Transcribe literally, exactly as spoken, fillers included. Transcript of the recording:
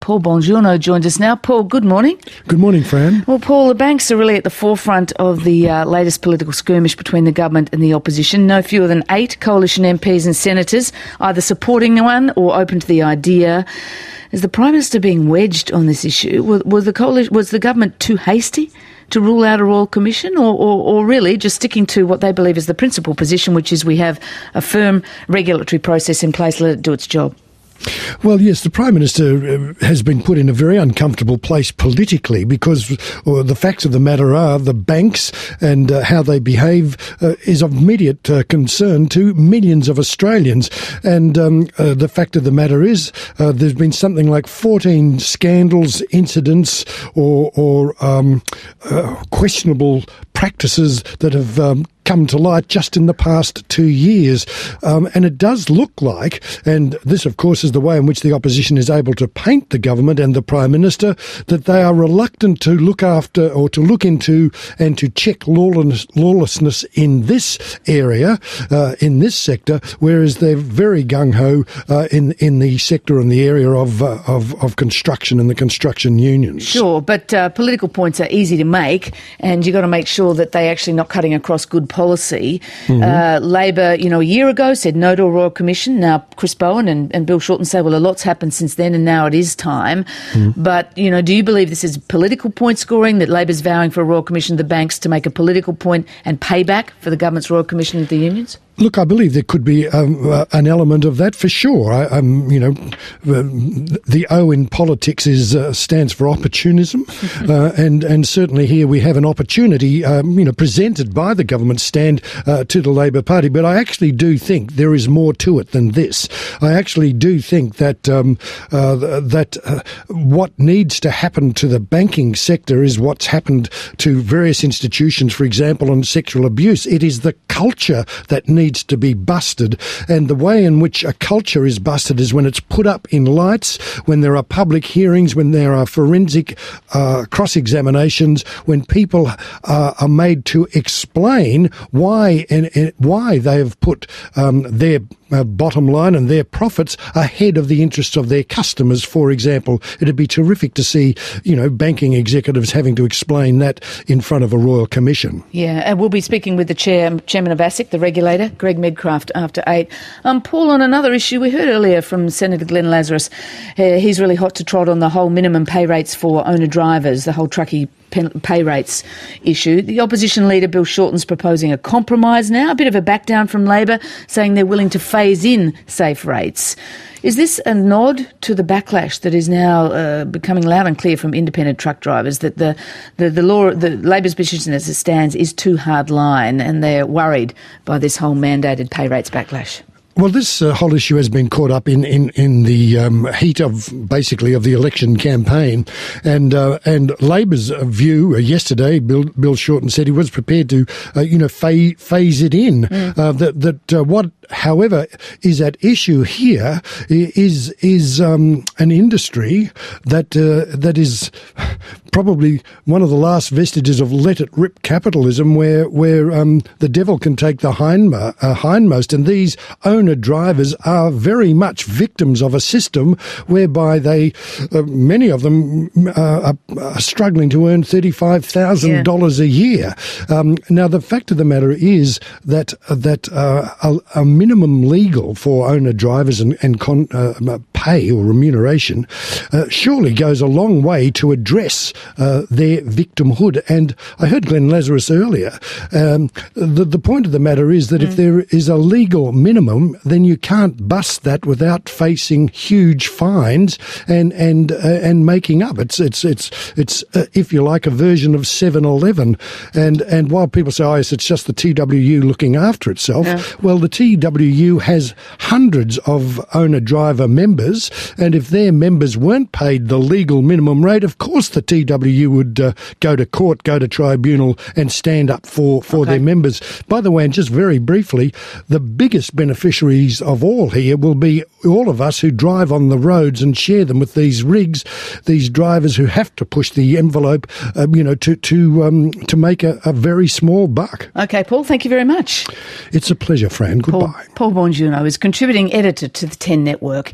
Paul Bongiorno joins us now. Paul, good morning. Good morning, Fran. Well, Paul, the banks are really at the forefront of the uh, latest political skirmish between the government and the opposition. No fewer than eight coalition M Ps and senators either supporting one or open to the idea. Is the Prime Minister being wedged on this issue? Was, was, the, coalition, was the government too hasty to rule out a Royal Commission, or, or, or really just sticking to what they believe is the principal position, which is we have a firm regulatory process in place, let it do its job? Well, yes, the Prime Minister has been put in a very uncomfortable place politically because uh, the facts of the matter are the banks and uh, how they behave uh, is of immediate uh, concern to millions of Australians. And um, uh, the fact of the matter is uh, there's been something like fourteen scandals, incidents or, or um, uh, questionable practices that have um, come to light just in the past two years. Um, and it does look like, and this, of course, is the way in which the opposition is able to paint the government and the Prime Minister, that they are reluctant to look after or to look into and to check lawlessness, lawlessness in this area, uh, in this sector, whereas they're very gung-ho uh, in, in the sector and the area of, uh, of, of construction and the construction unions. Sure, but uh, political points are easy to make, and you've got to make sure that they're actually not cutting across good policy. Mm-hmm. Uh, Labor, you know, a year ago said no to a Royal Commission. Now Chris Bowen and, and Bill Shorten say, well, a lot's happened since then and now it is time. Mm-hmm. But, you know, do you believe this is political point scoring, that Labor's vowing for a Royal Commission of the banks to make a political point and payback for the government's Royal Commission of the unions? Look, I believe there could be um, uh, an element of that for sure. I, um, you know, uh, the O in politics is uh, stands for opportunism, uh, and and certainly here we have an opportunity, um, you know, presented by the government stand uh, to the Labor Party. But I actually do think there is more to it than this. I actually do think that um, uh, that uh, what needs to happen to the banking sector is what's happened to various institutions, for example, on sexual abuse. It is the culture that needs to be busted, and the way in which a culture is busted is when it's put up in lights, when there are public hearings, when there are forensic uh, cross-examinations, when people uh, are made to explain why and, and why they have put um, their uh, bottom line and their profits ahead of the interests of their customers, for example. It'd be terrific to see, you know, banking executives having to explain that in front of a Royal Commission. Yeah, and we'll be speaking with the chair, chairman of ASIC, the regulator, Greg Medcraft, after eight. Um, Paul, on another issue, we heard earlier from Senator Glenn Lazarus, uh, he's really hot to trot on the whole minimum pay rates for owner-drivers, the whole truckie pay rates issue. The opposition leader, Bill Shorten's proposing a compromise now, a bit of a back down from Labor, saying they're willing to phase in safe rates. Is this a nod to the backlash that is now uh, becoming loud and clear from independent truck drivers, that the, the, the law, the Labor's position as it stands is too hard line, and they're worried by this whole mandated pay rates backlash? Well, this uh, whole issue has been caught up in, in, in the um, heat of, basically, of the election campaign. And uh, and Labor's view uh, yesterday, Bill, Bill Shorten said he was prepared to, uh, you know, phase, phase it in. Mm. Uh, that that uh, what, however, is at issue here is is um, an industry that uh, that is probably one of the last vestiges of let-it-rip capitalism, where where um, the devil can take the hindmo- uh, hindmost, and these owner drivers are very much victims of a system whereby they, uh, many of them, uh, are, are struggling to earn thirty-five thousand dollars yeah. a year. Um, now, the fact of the matter is that that uh, a, a minimum legal for owner drivers and, and con, uh, pay or remuneration uh, surely goes a long way to address uh, their victimhood. And I heard Glenn Lazarus earlier. Um, the, the point of the matter is that mm. if there is a legal minimum, then you can't bust that without facing huge fines and and uh, and making up. It's it's it's it's uh, if you like, a version of seven eleven. And and while people say, oh yes, it's just the T W U looking after itself, yeah. well, the T W U has hundreds of owner-driver members, and if their members weren't paid the legal minimum rate, of course the T W U would uh, go to court, go to tribunal, and stand up for for okay. their members. By the way, and just very briefly, the biggest beneficiary of all here will be all of us who drive on the roads and share them with these rigs, these drivers who have to push the envelope, uh, you know, to to um, to make a, a very small buck. Okay, Paul, thank you very much. It's a pleasure, Fran. Goodbye. Paul, Paul Bongiorno is contributing editor to the ten Network.